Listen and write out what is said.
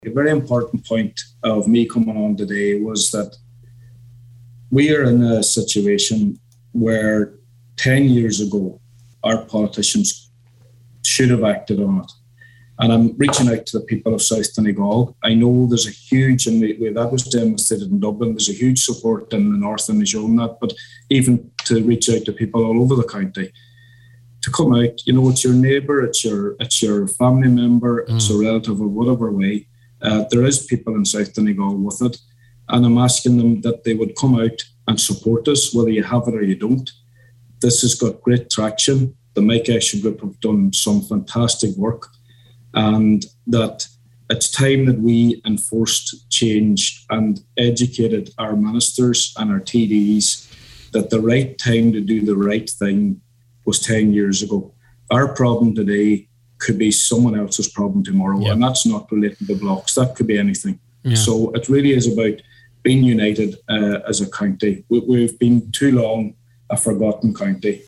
A very important point of me coming on today was that we are in a situation where 10 years ago, our politicians should have acted on it. And I'm reaching out to the people of South Donegal. I know there's a huge, and that was demonstrated in Dublin, there's a huge support in the north, and as you own that, but even to reach out to people all over the county, to come out, it's your neighbour, it's your family member, it's a relative of whatever way. There is people in South Donegal with it, and I'm asking them that they would come out and support us, whether you have it or you don't. This has got great traction. The Mike Action Group have done some fantastic work, and that it's time that we enforced change and educated our ministers and our TDs that the right time to do the right thing was 10 years ago. Our problem today could be someone else's problem tomorrow, and that's not related to blocks. That could be anything. Yeah. So it really is about being united as a county. We've been too long a forgotten county.